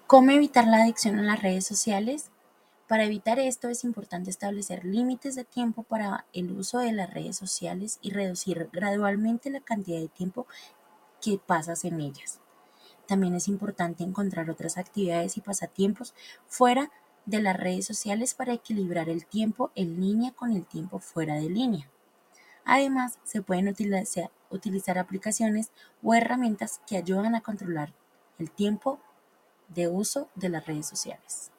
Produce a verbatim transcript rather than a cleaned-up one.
¿Cómo evitar la adicción a las redes sociales? Para evitar esto es importante establecer límites de tiempo para el uso de las redes sociales y reducir gradualmente la cantidad de tiempo que pasas en ellas. También es importante encontrar otras actividades y pasatiempos fuera de las redes sociales para equilibrar el tiempo en línea con el tiempo fuera de línea. Además, se pueden utilizar, utilizar aplicaciones o herramientas que ayudan a controlar el tiempo de uso de las redes sociales.